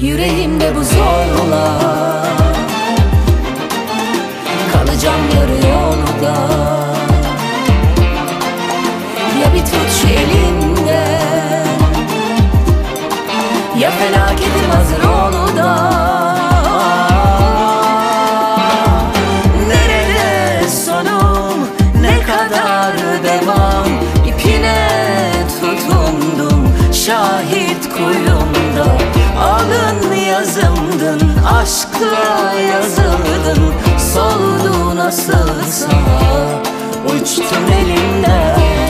yüreğimde bu zorla. Kalacağım yarı yolda. Ya bir tut şu elimden, ya felaketim hazır olu da. Nerede sonum, ne kadar devam, İpine tutundum şahit kuyumda. Alın yazımdın, aşkla yazıldın, soldu nasılsa uçtun elimden.